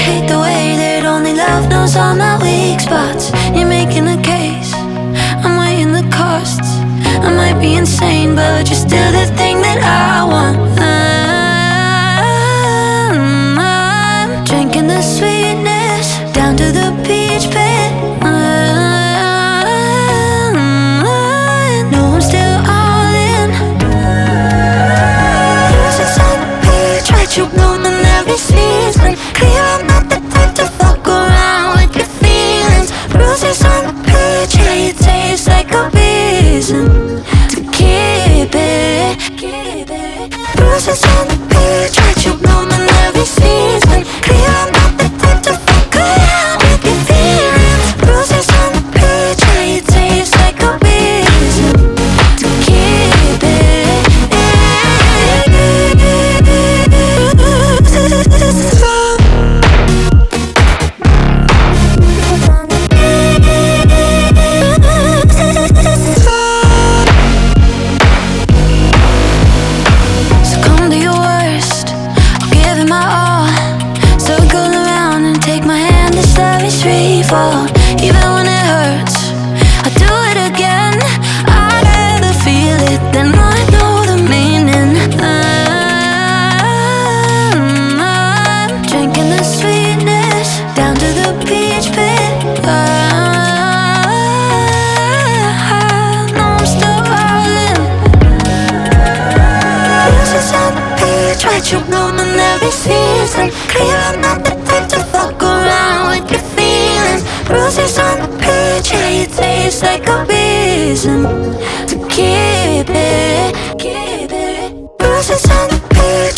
hate the way that only love knows all my weak spots. You're making a case, I'm weighing the costs. I might be insane, but you're still the thing that I want. I'm drinking the sweetness down to the peach pit. No, I'm still all in. Roses on the beach, right? You bloom in every season. Clear, I'm not the type to fuck around with your feelings. Roses on the beach, yeah, you taste like a reason to keep it. Roses on the beach, right? You bloom in every season. Clear, I'm not the type to fuck around with your feelings. Roses on the beach, yeah, you taste like a reason to keep it. Succumb to your worst, I'll give it my all. Circle around and take my hand, this love is free fall. Even when it hurts, I'll do it again. I'd rather feel it than I know the meaning. I'm drinking the sweetness down to the peach pit. No, I'm still rolling. Roses on the beach, right? You bloom in every season. Clear, I'm not the type to fuck around with your feelings. Roses on the beach, yeah, you taste like a reason to keep it. Roses on the beach.